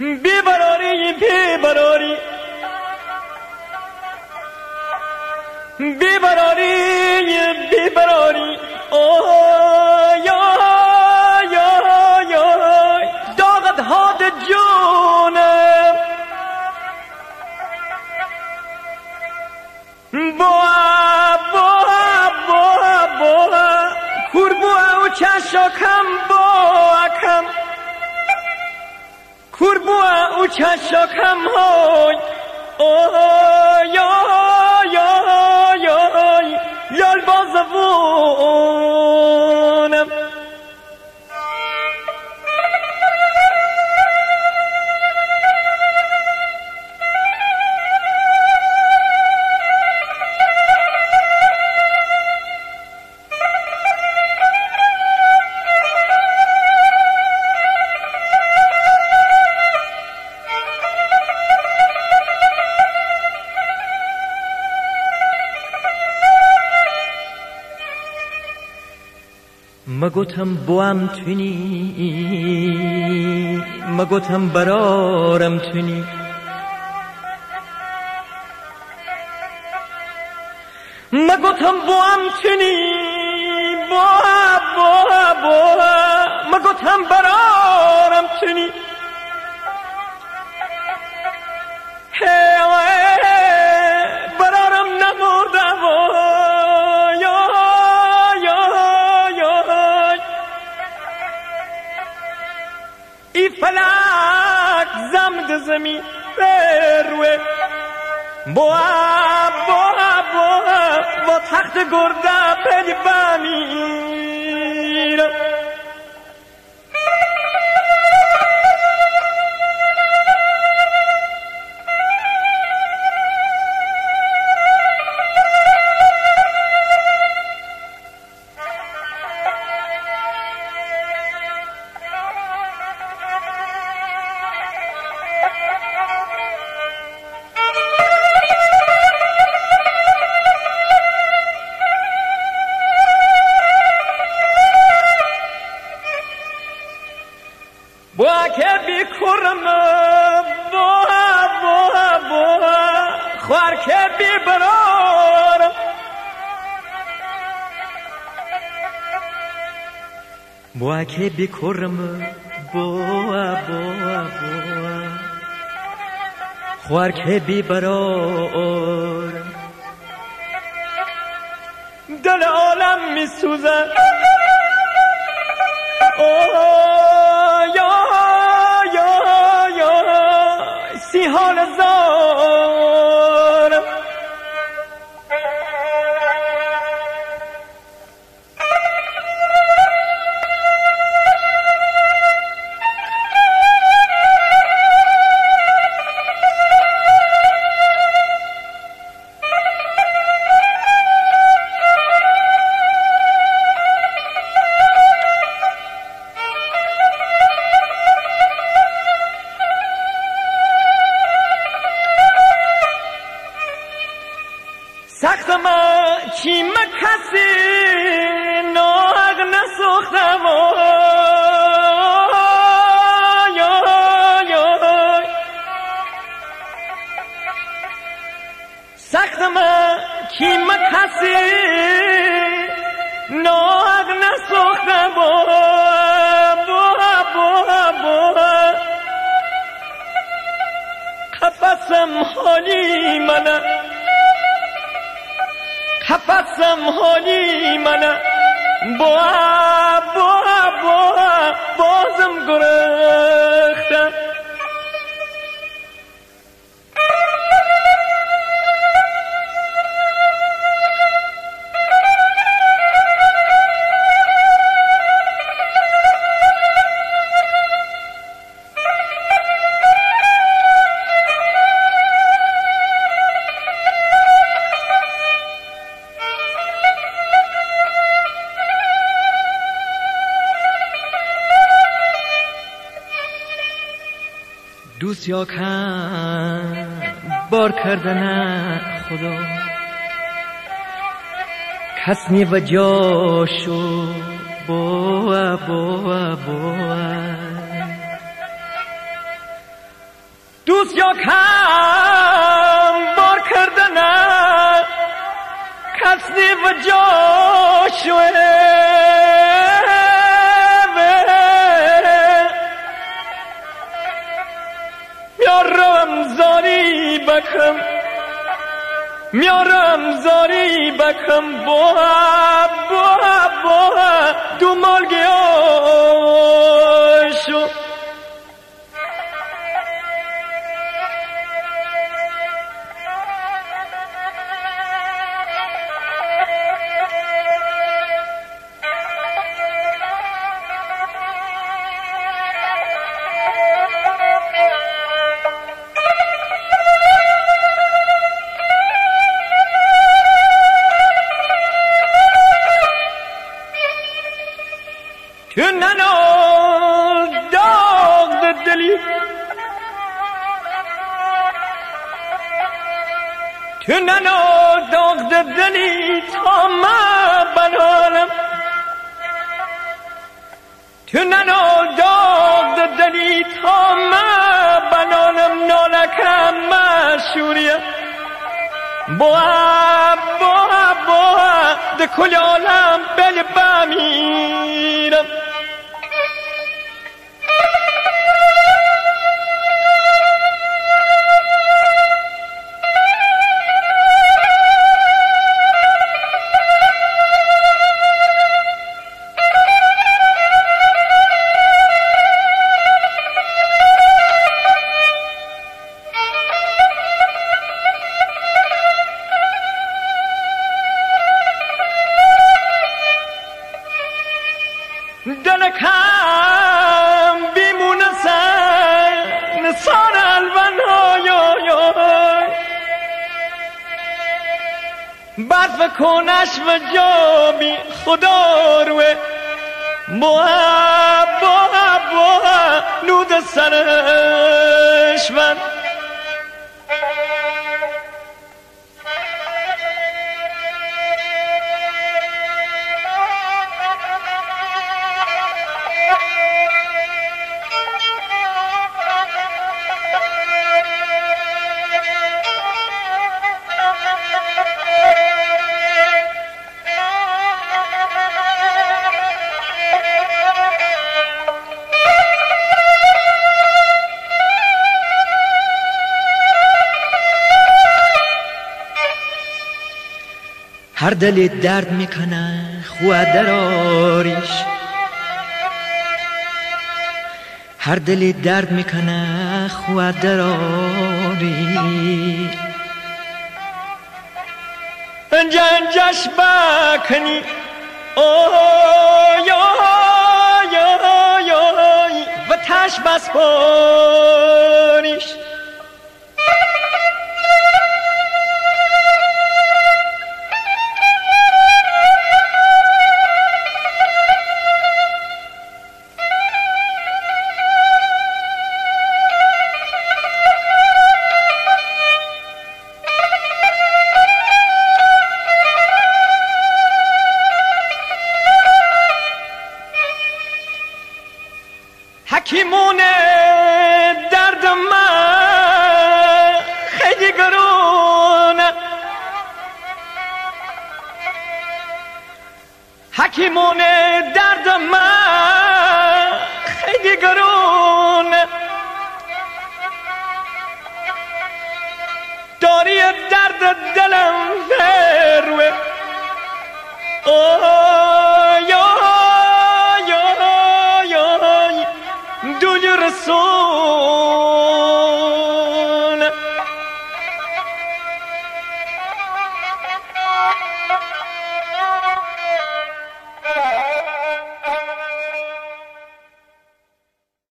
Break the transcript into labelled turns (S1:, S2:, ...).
S1: بیبراری بیبراری بیبراری بیبراری اوی اوی اوی اوی داغت هاد جونم بوا بوا بوا بوا کور بوا و چشاکم بوا کم کور بوا و چشاکم های اوی اوی اوی اوی لال بازوونم مگوتم بوام تونی مگوتم برارم تونی مگوتم بوام تونی بوا بوا بوا مگوتم برارم تونی برارم نمودم ای فلک زمد زمین بروه بوا بوا بوا با تخت گرده پلی بمیرم بوا که بی کرم بوا بوا بوا خوار که بی برارم بوا که بی کرم بوا بوا بوا خوار که بی برارم دل عالم می سوزن سی حال زارم سختم کی مکسی ناغ نسوختم سختم کی مکسی ناغ نسوختم بوا بوا بوا قفصم حالی منه قفصم حالی منه بوا بوا بوا بازم گرختم دوست یا کم بار کردن خدا کس نی و جاشو بوا بوا بوا دوست یا کم بار کردنه کسی و جاشوه میارم زاری بکم بوها دو مالگی آشو تو ننال داغ دلی تو ننال داغ دلی تا ما بنالم تو ننال داغ دلی تا ما بنالم نالکم مشوریم بوها ده کل عالم بل بمیرم دلکم بیمونه نسان الون برف کنش و جابی خدا روه بوها نود سرش من
S2: هر دل درد میکنه خوا دراریش هر دل درد میکنه خوا دراری
S1: انجش بکنی و تش بس پاریش حکیمون درد من خیلی گرونه حکیمون درد من خیلی گرونه داری درد دلم فروه دوی رسول